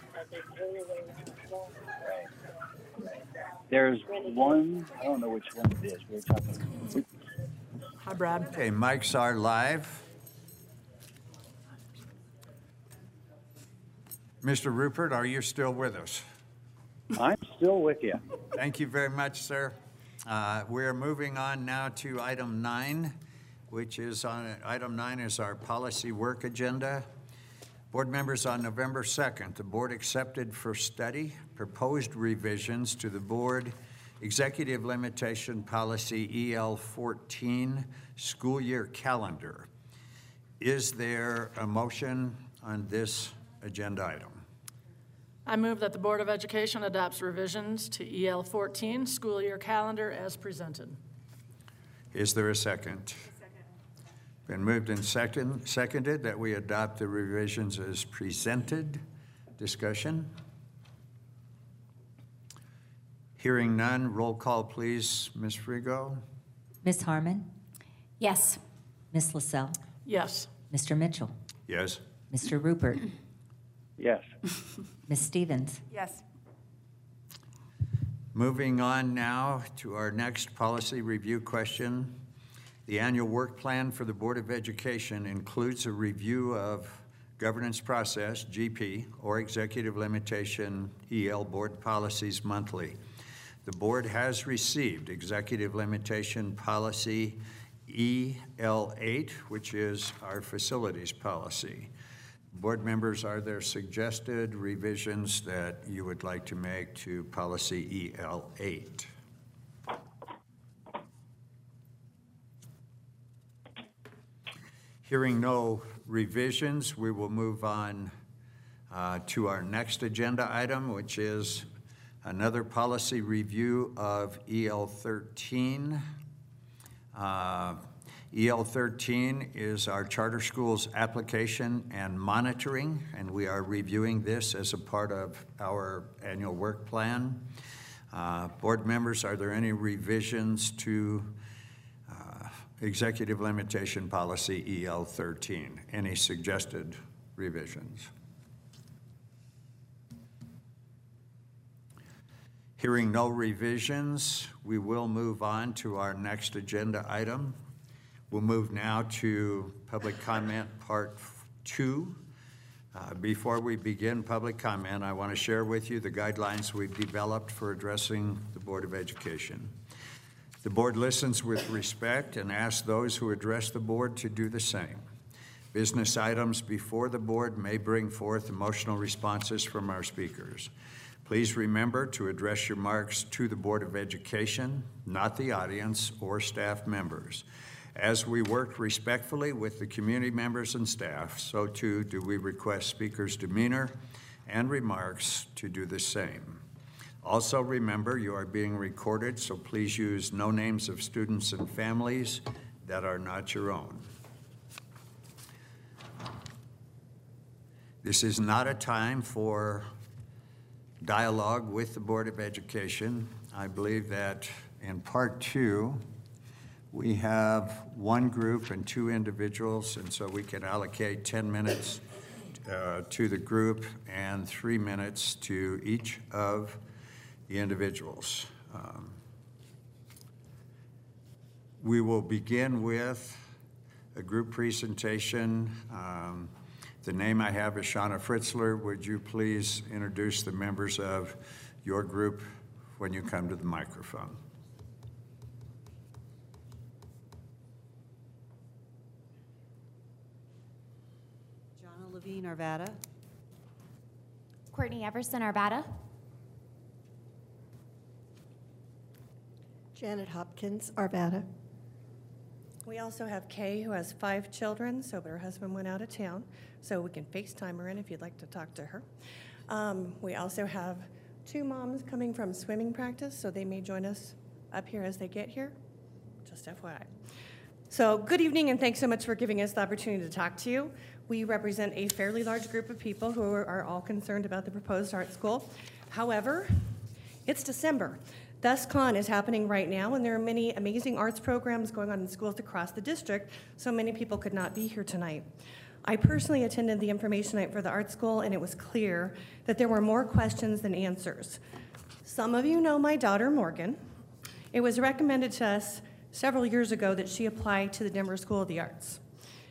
There's one, I don't know which one it is. We're talking. Hi, Brad. Okay, mics are live. Mr. Rupert, are you still with us? I'm still with you. Thank you very much, sir. We're moving on now to item 9, which is item 9 is our policy work agenda. Board members, on November 2nd, the board accepted for study proposed revisions to the board executive limitation policy EL14 school year calendar. Is there a motion on this agenda item? I move that the Board of Education adopts revisions to EL14 school year calendar as presented. Is there a second? Been moved and seconded that we adopt the revisions as presented. Discussion? Hearing none, roll call please. Ms. Frigo? Ms. Harmon? Yes. Ms. LaSalle? Yes. Mr. Mitchell? Yes. Mr. Rupert? Yes. Ms. Stevens? Yes. Moving on now to our next policy review question. The annual work plan for the Board of Education includes a review of governance process, GP, or executive limitation, EL board policies monthly. The board has received executive limitation policy EL8, which is our facilities policy. Board members, are there suggested revisions that you would like to make to policy EL8? Hearing no revisions, we will move on to our next agenda item, which is another policy review of EL13. EL13 is our charter schools application and monitoring, and we are reviewing this as a part of our annual work plan. Board members, are there any revisions to executive limitation policy EL13? Any suggested revisions? Hearing no revisions, we will move on to our next agenda item. We'll move now to public comment part 2. Before we begin public comment, I want to share with you the guidelines we've developed for addressing the Board of Education. The board listens with respect and asks those who address the board to do the same. Business items before the board may bring forth emotional responses from our speakers. Please remember to address your remarks to the Board of Education, not the audience or staff members. As we work respectfully with the community members and staff, so too do we request speakers' demeanor and remarks to do the same. Also remember, you are being recorded, so please use no names of students and families that are not your own. This is not a time for dialogue with the Board of Education. I believe that in part 2, we have one group and 2 individuals, and so we can allocate 10 minutes to the group and 3 minutes to each of the individuals. We will begin with a group presentation. The name I have is Shauna Fritzler. Would you please introduce the members of your group when you come to the microphone? Jonna Levine, Arvada. Courtney Everson, Arvada. Janet Hopkins, Arvada. We also have Kay, who has 5 children, so her husband went out of town, so we can FaceTime her in if you'd like to talk to her. We also have 2 moms coming from swimming practice, so they may join us up here as they get here, just FYI. So good evening, and thanks so much for giving us the opportunity to talk to you. We represent a fairly large group of people who are all concerned about the proposed art school. However, it's December. ThusCon is happening right now, and there are many amazing arts programs going on in schools across the district, so many people could not be here tonight. I personally attended the information night for the art school, and it was clear that there were more questions than answers. Some of you know my daughter, Morgan. It was recommended to us several years ago that she apply to the Denver School of the Arts.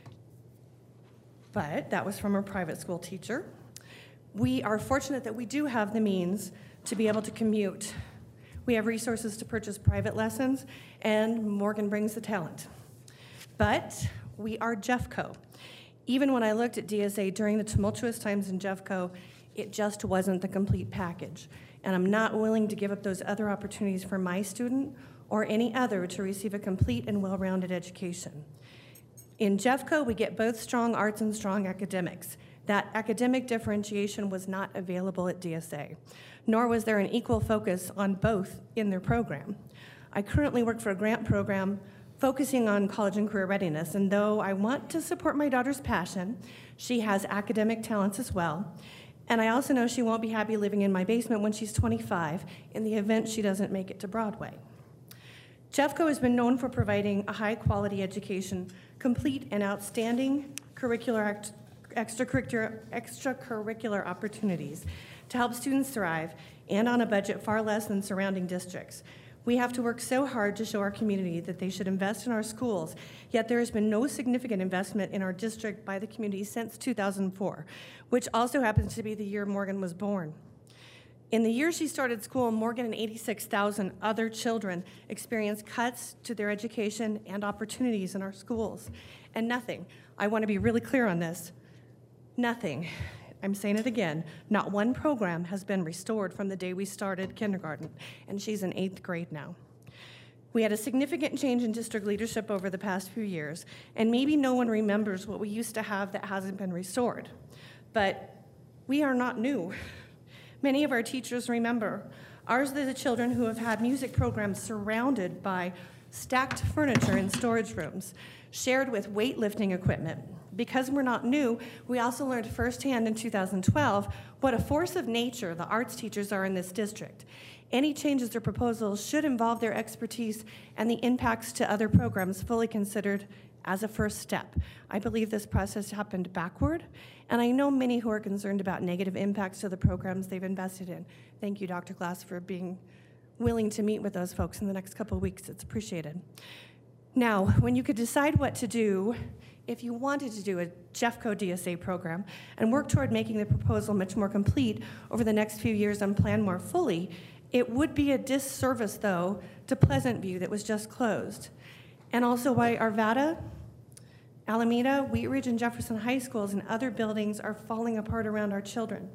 But that was from a private school teacher. We are fortunate that we do have the means to be able to commute. We have resources to purchase private lessons, and Morgan brings the talent. But we are Jeffco. Even when I looked at DSA during the tumultuous times in Jeffco, it just wasn't the complete package. And I'm not willing to give up those other opportunities for my student or any other to receive a complete and well-rounded education. In Jeffco, we get both strong arts and strong academics. That academic differentiation was not available at DSA, nor was there an equal focus on both in their program. I currently work for a grant program focusing on college and career readiness, and though I want to support my daughter's passion, she has academic talents as well. And I also know she won't be happy living in my basement when she's 25 in the event she doesn't make it to Broadway. Jeffco has been known for providing a high-quality education, complete and outstanding extracurricular opportunities to help students thrive, and on a budget far less than surrounding districts. We have to work so hard to show our community that they should invest in our schools, yet there has been no significant investment in our district by the community since 2004, which also happens to be the year Morgan was born. In the year she started school, Morgan and 86,000 other children experienced cuts to their education and opportunities in our schools. And nothing, I want to be really clear on this, nothing, I'm saying it again, not one program has been restored from the day we started kindergarten, and she's in 8th grade now. We had a significant change in district leadership over the past few years, and maybe no one remembers what we used to have that hasn't been restored. But we are not new. Many of our teachers remember. Ours are the children who have had music programs surrounded by stacked furniture in storage rooms, shared with weightlifting equipment. Because we're not new, we also learned firsthand in 2012 what a force of nature the arts teachers are in this district. Any changes or proposals should involve their expertise and the impacts to other programs fully considered as a first step. I believe this process happened backward, and I know many who are concerned about negative impacts to the programs they've invested in. Thank you, Dr. Glass, for being willing to meet with those folks in the next couple of weeks. It's appreciated. Now, when you could decide what to do, if you wanted to do a Jeffco DSA program and work toward making the proposal much more complete over the next few years and plan more fully, it would be a disservice, though, to Pleasant View that was just closed. And also why Arvada, Alameda, Wheat Ridge, and Jefferson High Schools and other buildings are falling apart around our children.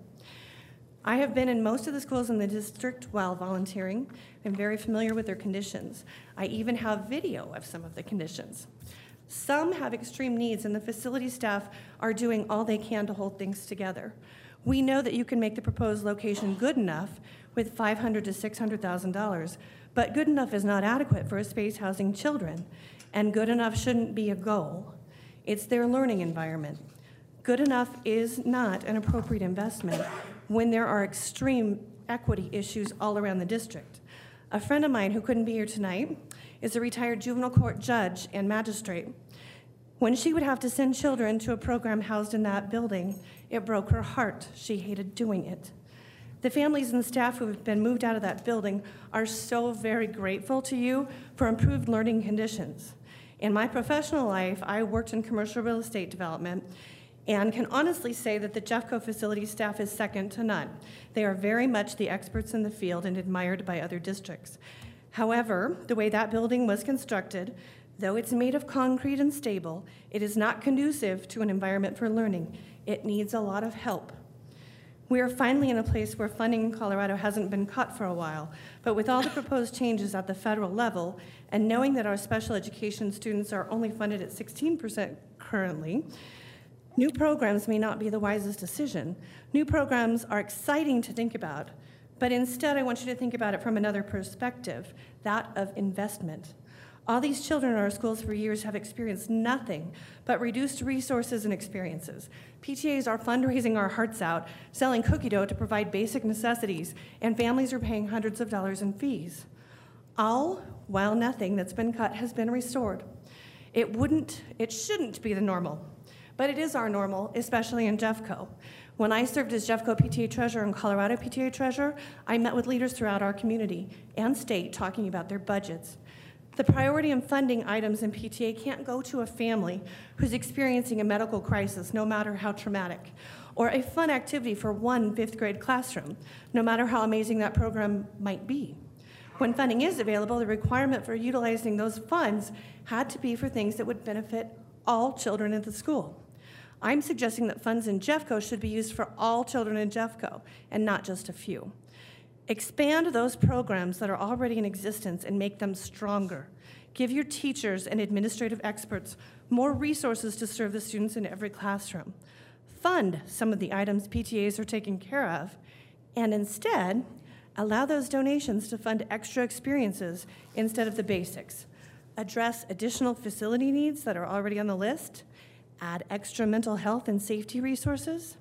I have been in most of the schools in the district while volunteering. I'm very familiar with their conditions. I even have video of some of the conditions. Some have extreme needs, and the facility staff are doing all they can to hold things together. We know that you can make the proposed location good enough with $500,000 to $600,000, but good enough is not adequate for a space housing children, and good enough shouldn't be a goal. It's their learning environment. Good enough is not an appropriate investment when there are extreme equity issues all around the district. A friend of mine who couldn't be here tonight is a retired juvenile court judge and magistrate. When she would have to send children to a program housed in that building, it broke her heart. She hated doing it. The families and staff who have been moved out of that building are so very grateful to you for improved learning conditions. In my professional life, I worked in commercial real estate development and can honestly say that the Jeffco facility staff is second to none. They are very much the experts in the field and admired by other districts. However, the way that building was constructed, though it's made of concrete and stable, it is not conducive to an environment for learning. It needs a lot of help. We are finally in a place where funding in Colorado hasn't been cut for a while, but with all the proposed changes at the federal level, and knowing that our special education students are only funded at 16% currently, new programs may not be the wisest decision. New programs are exciting to think about, but instead I want you to think about it from another perspective, that of investment. All these children in our schools for years have experienced nothing but reduced resources and experiences. PTAs are fundraising our hearts out, selling cookie dough to provide basic necessities, and families are paying hundreds of dollars in fees. All while nothing that's been cut has been restored. It shouldn't be the normal, But it is our normal, especially in Jeffco. When I served as Jeffco PTA treasurer and Colorado PTA treasurer, I met with leaders throughout our community and state talking about their budgets. The priority in funding items in PTA can't go to a family who's experiencing a medical crisis, no matter how traumatic, or a fun activity for one fifth-grade classroom, no matter how amazing that program might be. When funding is available, the requirement for utilizing those funds had to be for things that would benefit all children at the school. I'm suggesting that funds in Jeffco should be used for all children in Jeffco and not just a few. Expand those programs that are already in existence and make them stronger. Give your teachers and administrative experts more resources to serve the students in every classroom. Fund some of the items PTAs are taking care of, and instead, allow those donations to fund extra experiences instead of the basics. Address additional facility needs that are already on the list. Add extra mental health and safety resources.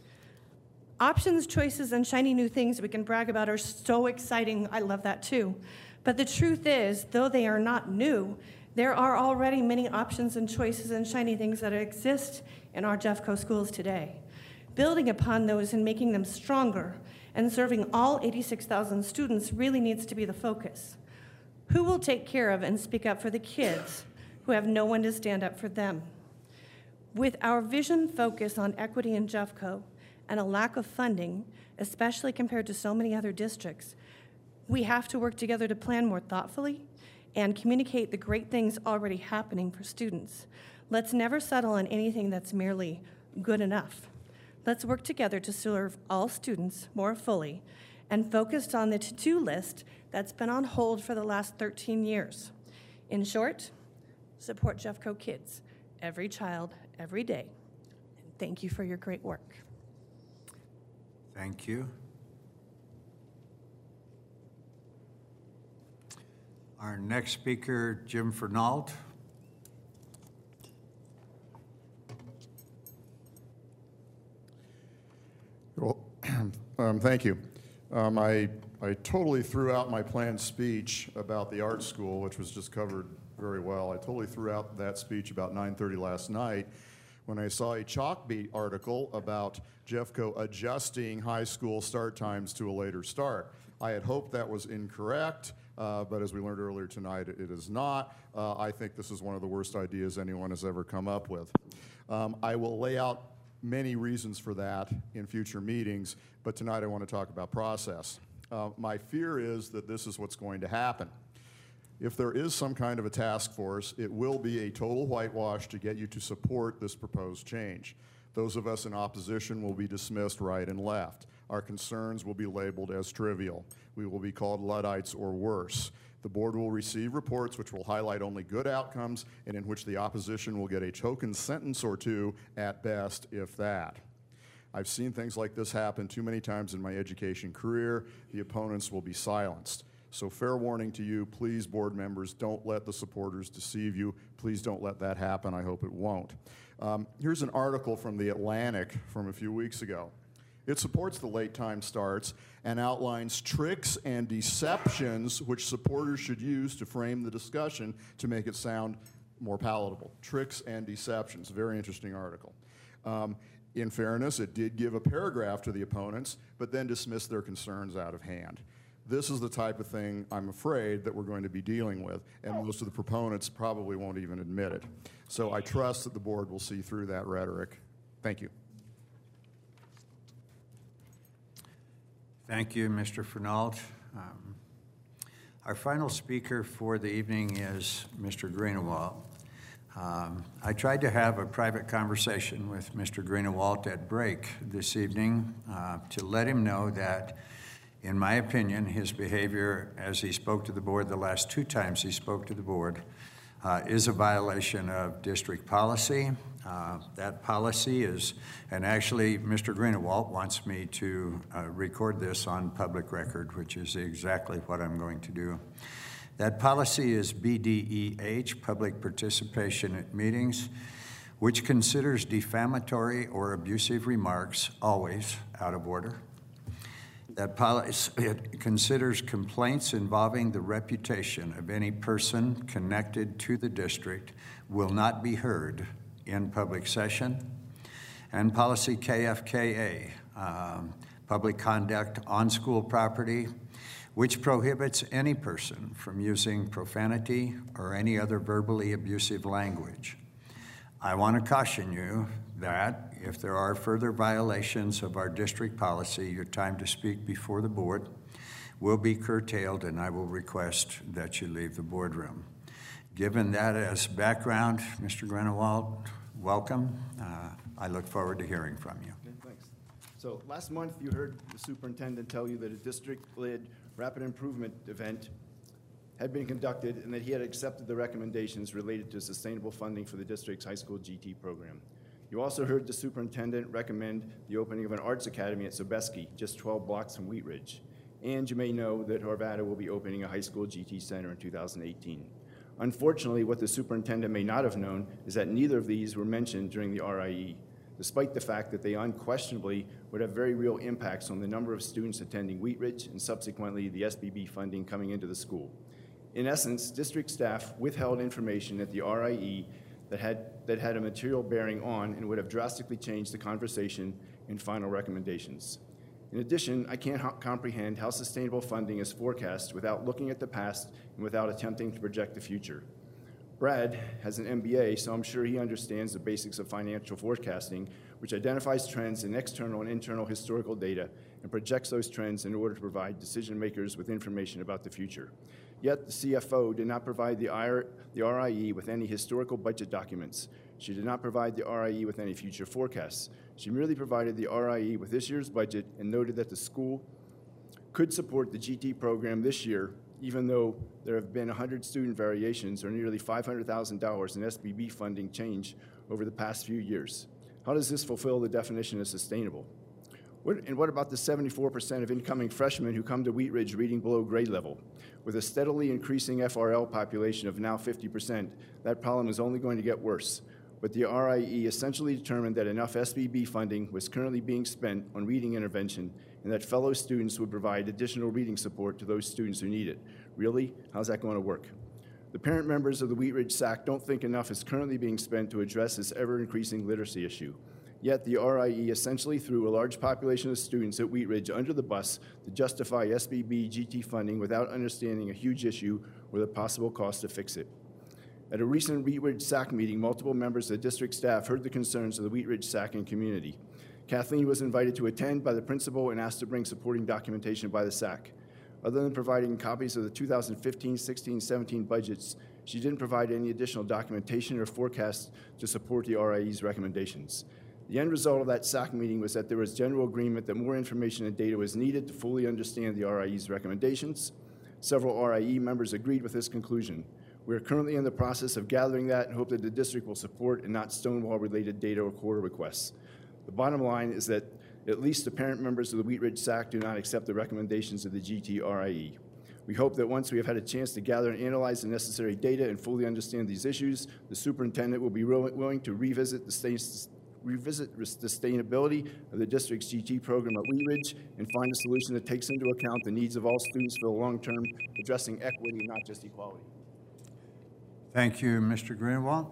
Options, choices, and shiny new things we can brag about are so exciting. I love that too. But the truth is, though they are not new, there are already many options and choices and shiny things that exist in our Jeffco schools today. Building upon those and making them stronger and serving all 86,000 students really needs to be the focus. Who will take care of and speak up for the kids who have no one to stand up for them? With our vision focus on equity in Jeffco and a lack of funding, especially compared to so many other districts, we have to work together to plan more thoughtfully and communicate the great things already happening for students. Let's never settle on anything that's merely good enough. Let's work together to serve all students more fully and focus on the to-do list that's been on hold for the last 13 years. In short, support Jeffco kids, every child, every day. And thank you for your great work. Thank you. Our next speaker, Jim Fernald. Well, thank you. I totally threw out my planned speech about the art school, which was just covered very well. I totally threw out that speech about 9:30 last night when I saw a Chalkbeat article about Jeffco adjusting high school start times to a later start. I had hoped that was incorrect, but as we learned earlier tonight, it is not. I think this is one of the worst ideas anyone has ever come up with. I will lay out many reasons for that in future meetings, but tonight I want to talk about process. My fear is that this is what's going to happen. If there is some kind of a task force, it will be a total whitewash to get you to support this proposed change. Those of us in opposition will be dismissed right and left. Our concerns will be labeled as trivial. We will be called Luddites or worse. The board will receive reports which will highlight only good outcomes and in which the opposition will get a token sentence or two at best, if that. I've seen things like this happen too many times in my education career. The opponents will be silenced. So fair warning to you, please, board members, don't let the supporters deceive you. Please don't let that happen. I hope it won't. Here's an article from The Atlantic from a few weeks ago. It supports the late time starts and outlines tricks and deceptions which supporters should use to frame the discussion to make it sound more palatable. Tricks and deceptions, very interesting article. In fairness, it did give a paragraph to the opponents, but then dismissed their concerns out of hand. This is the type of thing, I'm afraid, that we're going to be dealing with, and most of the proponents probably won't even admit it. So I trust that the board will see through that rhetoric. Thank you. Thank you, Mr. Fernald. Our final speaker for the evening is Mr. Greenawalt. I tried to have a private conversation with Mr. Greenawalt at break this evening to let him know that, in my opinion, his behavior as he spoke to the board the last two times he spoke to the board is a violation of district policy. That policy is, and actually Mr. Greenawalt wants me to record this on public record, which is exactly what I'm going to do. That policy is BDEH, Public Participation at Meetings, which considers defamatory or abusive remarks always out of order. That policy, it considers complaints involving the reputation of any person connected to the district will not be heard in public session. And policy KFKA, public conduct on school property, which prohibits any person from using profanity or any other verbally abusive language. I want to caution you that if there are further violations of our district policy, your time to speak before the board will be curtailed, and I will request that you leave the boardroom. Given that as background, Mr. Grunewald, welcome. I look forward to hearing from you. Okay, thanks. So last month, you heard the superintendent tell you that a district-led rapid improvement event had been conducted and that he had accepted the recommendations related to sustainable funding for the district's high school GT program. You also heard the superintendent recommend the opening of an arts academy at Sobeski, just 12 blocks from Wheat Ridge. And you may know that Arvada will be opening a high school GT center in 2018. Unfortunately, what the superintendent may not have known is that neither of these were mentioned during the RIE, despite the fact that they unquestionably would have very real impacts on the number of students attending Wheat Ridge and subsequently the SBB funding coming into the school. In essence, district staff withheld information at the RIE that had a material bearing on and would have drastically changed the conversation and final recommendations. In addition, I can't comprehend how sustainable funding is forecast without looking at the past and without attempting to project the future. Brad has an MBA, so I'm sure he understands the basics of financial forecasting, which identifies trends in external and internal historical data and projects those trends in order to provide decision makers with information about the future. Yet the CFO did not provide the RIE with any historical budget documents. She did not provide the RIE with any future forecasts. She merely provided the RIE with this year's budget and noted that the school could support the GT program this year, even though there have been 100 student variations or nearly $500,000 in SBB funding change over the past few years. How does this fulfill the definition of sustainable? What about the 74% of incoming freshmen who come to Wheat Ridge reading below grade level? With a steadily increasing FRL population of now 50%, that problem is only going to get worse. But the RIE essentially determined that enough SBB funding was currently being spent on reading intervention and that fellow students would provide additional reading support to those students who need it. Really? How's that going to work? The parent members of the Wheat Ridge SAC don't think enough is currently being spent to address this ever-increasing literacy issue. Yet the RIE essentially threw a large population of students at Wheat Ridge under the bus to justify SBB GT funding without understanding a huge issue or the possible cost to fix it. At a recent Wheat Ridge SAC meeting, multiple members of the district staff heard the concerns of the Wheat Ridge SAC and community. Kathleen was invited to attend by the principal and asked to bring supporting documentation by the SAC. Other than providing copies of the 2015, 16, 17 budgets, she didn't provide any additional documentation or forecasts to support the RIE's recommendations. The end result of that SAC meeting was that there was general agreement that more information and data was needed to fully understand the RIE's recommendations. Several RIE members agreed with this conclusion. We are currently in the process of gathering that and hope that the district will support and not stonewall related data or quarter requests. The bottom line is that at least the parent members of the Wheat Ridge SAC do not accept the recommendations of the GT RIE. We hope that once we have had a chance to gather and analyze the necessary data and fully understand these issues, the superintendent will be willing to revisit the sustainability of the district's GT program at Wheat Ridge and find a solution that takes into account the needs of all students for the long term, addressing equity, not just equality. Thank you, Mr. Greenwald.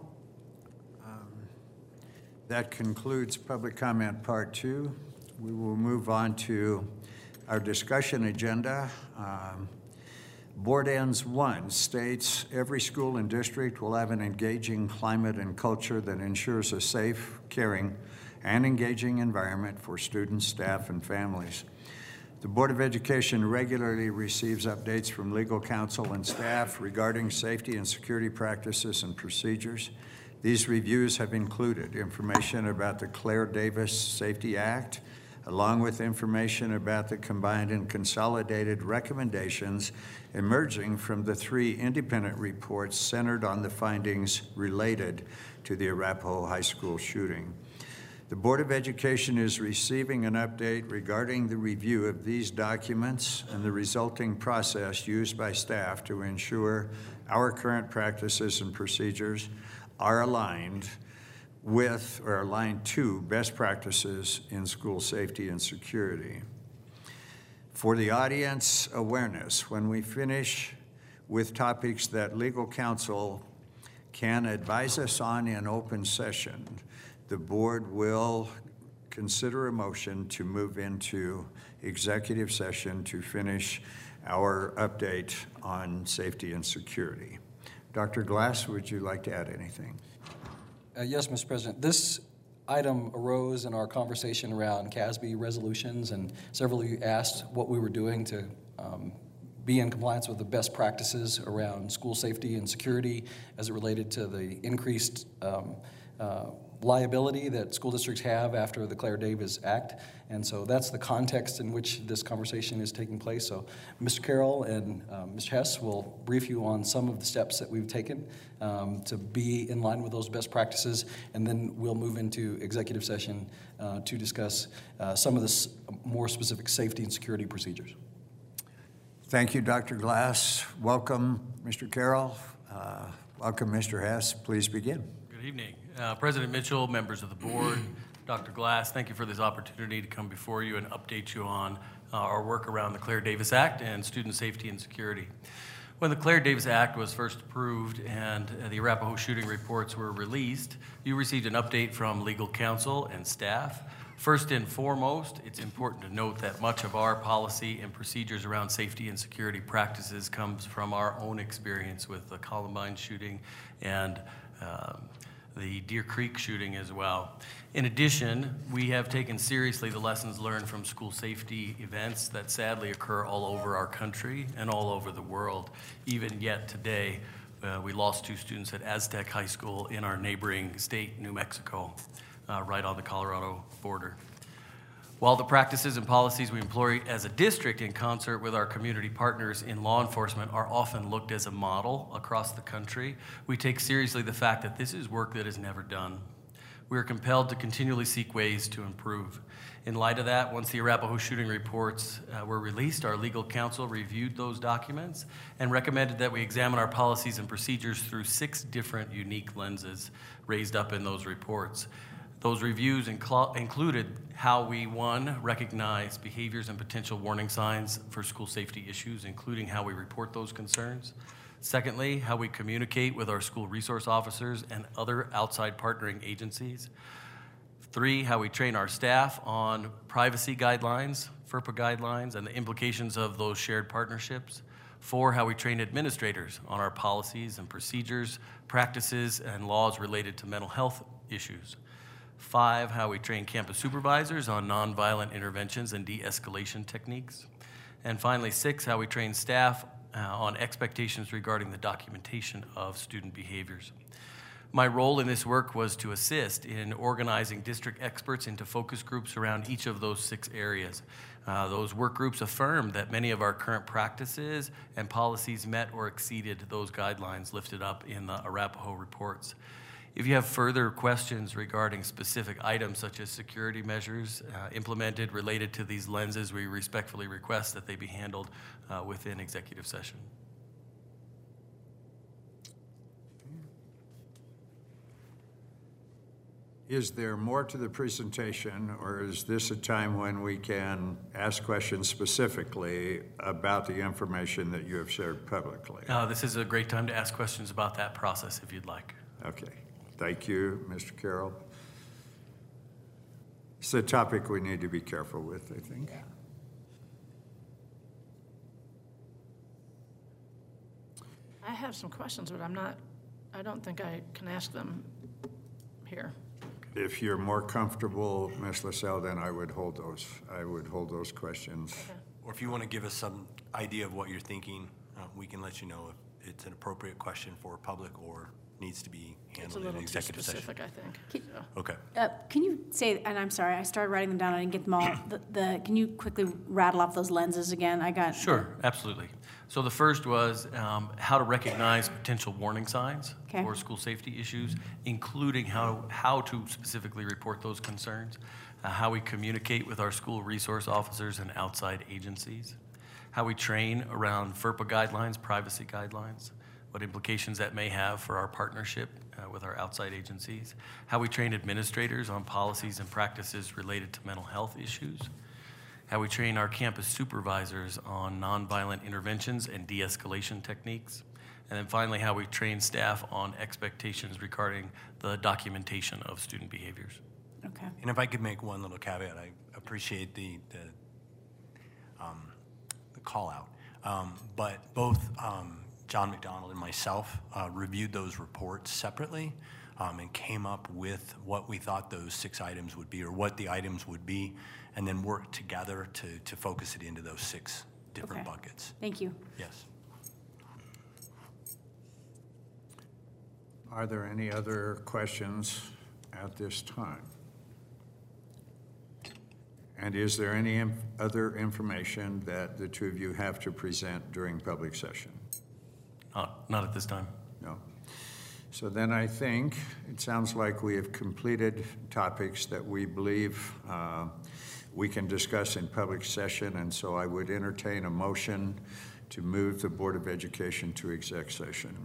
That concludes public comment part 2. We will move on to our discussion agenda. Board Ends 1 states every school and district will have an engaging climate and culture that ensures a safe, caring, and engaging environment for students, staff, and families. The Board of Education regularly receives updates from legal counsel and staff regarding safety and security practices and procedures. These reviews have included information about the Claire Davis Safety Act, along with information about the combined and consolidated recommendations emerging from the 3 independent reports centered on the findings related to the Arapahoe High School shooting. The Board of Education is receiving an update regarding the review of these documents and the resulting process used by staff to ensure our current practices and procedures are aligned with or aligned to best practices in school safety and security. For the audience awareness, when we finish with topics that legal counsel can advise us on in open session, the board will consider a motion to move into executive session to finish our update on safety and security. Dr. Glass, would you like to add anything? Yes, Mr. President. This item arose in our conversation around CASB resolutions, and several of you asked what we were doing to be in compliance with the best practices around school safety and security as it related to the increased liability that school districts have after the Claire Davis Act. And so that's the context in which this conversation is taking place. So Mr. Carroll and Mr. Hess will brief you on some of the steps that we've taken to be in line with those best practices, and then we'll move into executive session to discuss some of the more specific safety and security procedures. Thank you, Dr. Glass. Welcome, Mr. Carroll. Welcome, Mr. Hess. Please begin. Good evening. President Mitchell, members of the board, Dr. Glass, thank you for this opportunity to come before you and update you on our work around the Claire Davis Act and student safety and security. When the Claire Davis Act was first approved and the Arapahoe shooting reports were released, you received an update from legal counsel and staff. First and foremost, it's important to note that much of our policy and procedures around safety and security practices comes from our own experience with the Columbine shooting and the Deer Creek shooting as well. In addition, we have taken seriously the lessons learned from school safety events that sadly occur all over our country and all over the world. Even yet today, we lost 2 students at Aztec High School in our neighboring state, New Mexico, right on the Colorado border. While the practices and policies we employ as a district in concert with our community partners in law enforcement are often looked as a model across the country, we take seriously the fact that this is work that is never done. We are compelled to continually seek ways to improve. In light of that, once the Arapahoe shooting reports were released, our legal counsel reviewed those documents and recommended that we examine our policies and procedures through 6 different unique lenses raised up in those reports. Those reviews included how we, 1, recognize behaviors and potential warning signs for school safety issues, including how we report those concerns. Secondly, how we communicate with our school resource officers and other outside partnering agencies. 3, how we train our staff on privacy guidelines, FERPA guidelines, and the implications of those shared partnerships. 4, how we train administrators on our policies and procedures, practices, and laws related to mental health issues. 5, how we train campus supervisors on nonviolent interventions and de-escalation techniques. And finally, 6, how we train staff on expectations regarding the documentation of student behaviors. My role in this work was to assist in organizing district experts into focus groups around each of those 6 areas. Those work groups affirmed that many of our current practices and policies met or exceeded those guidelines lifted up in the Arapahoe reports. If you have further questions regarding specific items such as security measures implemented related to these lenses, we respectfully request that they be handled within executive session. Is there more to the presentation, or is this a time when we can ask questions specifically about the information that you have shared publicly? This is a great time to ask questions about that process if you'd like. Okay. Thank you, Mr. Carroll. It's a topic we need to be careful with, I think. Yeah. I have some questions, but I don't think I can ask them here. If you're more comfortable, Ms. LaSalle, then I would hold those questions. Okay. Or if you want to give us some idea of what you're thinking, we can let you know if it's an appropriate question for public or needs to be handled in executive session. It's a little too specific, I think. Okay. Can you say, and I'm sorry, I started writing them down, I didn't get them all. Can you quickly rattle off those lenses again? Sure, absolutely. So the first was how to recognize potential warning signs for school safety issues, including how to specifically report those concerns, how we communicate with our school resource officers and outside agencies, how we train around FERPA guidelines, privacy guidelines, what implications that may have for our partnership with our outside agencies, how we train administrators on policies and practices related to mental health issues, how we train our campus supervisors on nonviolent interventions and de-escalation techniques, And then finally, how we train staff on expectations regarding the documentation of student behaviors. Okay. And if I could make one little caveat, I appreciate the call out. But both John McDonald and myself reviewed those reports separately and came up with what we thought those 6 items would be, or what the items would be, and then worked together to focus it into those 6 different buckets. Thank you. Yes. Are there any other questions at this time? And is there any other information that the two of you have to present during public session? Not at this time. No. So then I think it sounds like we have completed topics that we believe we can discuss in public session, and so I would entertain a motion to move the Board of Education to exec session.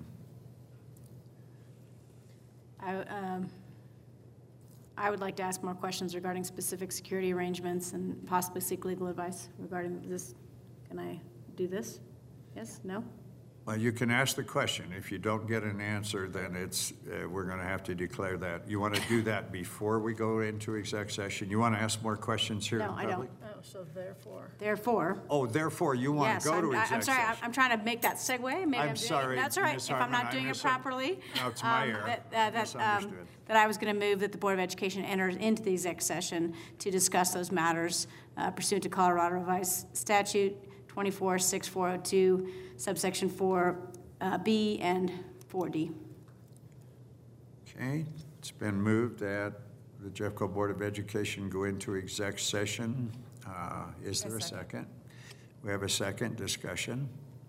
I would like to ask more questions regarding specific security arrangements and possibly seek legal advice regarding this. Can I do this? Yes? No? Well, you can ask the question. If you don't get an answer, then it's we're going to have to declare that. You want to do that before we go into exec session? You want to ask more questions here in No, public? I don't. Oh, so therefore. Therefore. Oh, therefore, you want Yes, to go to exec I'm sorry, session? I'm trying to make that segue. Maybe I'm doing sorry, it. That's all right. Ms. If I'm Hartman, not I doing it misun- properly. No, it's my error. Misunderstood. That I was going to move that the Board of Education enters into the exec session to discuss those matters pursuant to Colorado Revised Statute 246402, subsection 4B and 4D. Okay, it's been moved that the Jeffco Board of Education go into exec session. Is there a second? We have a second discussion.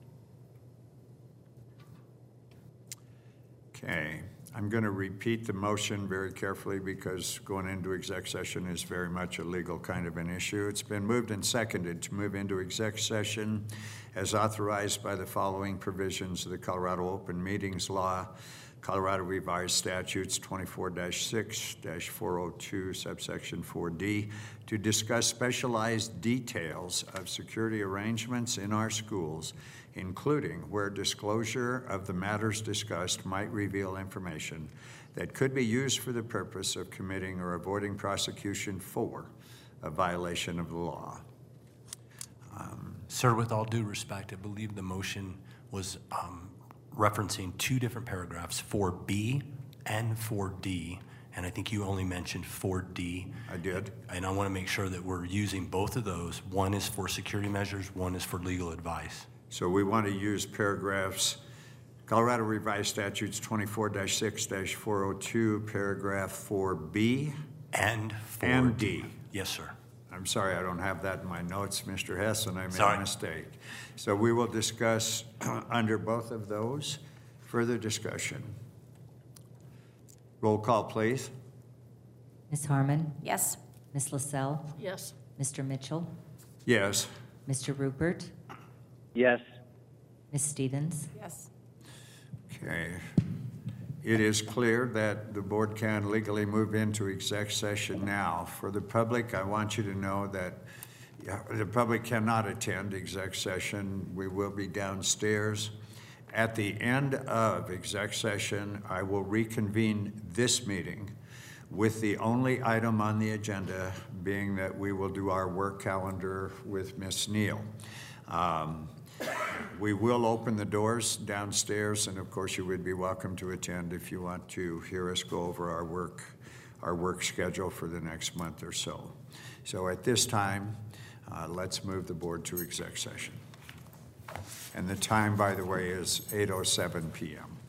Okay, I'm going to repeat the motion very carefully because going into exec session is very much a legal kind of an issue. It's been moved and seconded to move into exec session as authorized by the following provisions of the Colorado Open Meetings Law, Colorado Revised Statutes 24-6-402, subsection 4D, to discuss specialized details of security arrangements in our schools, including where disclosure of the matters discussed might reveal information that could be used for the purpose of committing or avoiding prosecution for a violation of the law. Sir, with all due respect, I believe the motion was referencing 2 different paragraphs, 4B and 4D, and I think you only mentioned 4D. I did. And I want to make sure that we're using both of those. One is for security measures, one is for legal advice. So we want to use paragraphs, Colorado Revised Statutes 24-6-402, paragraph 4B. And 4D. And D. Yes, sir. I'm sorry, I don't have that in my notes, Mr. Hess, and I made Sorry. a mistake. So we will discuss under both of those. Further discussion. Roll call, please. Ms. Harmon? Yes. Ms. LaSalle? Yes. Mr. Mitchell? Yes. Mr. Rupert? Yes. Ms. Stevens? Yes. Okay. It is clear that the board can legally move into exec session now. For the public, I want you to know that the public cannot attend exec session. We will be downstairs. At the end of exec session, I will reconvene this meeting with the only item on the agenda being that we will do our work calendar with Ms. Neal. We will open the doors downstairs, and of course you would be welcome to attend if you want to hear us go over our work schedule for the next month or so. So at this time, let's move the board to exec session. And the time, by the way, is 8:07 p.m.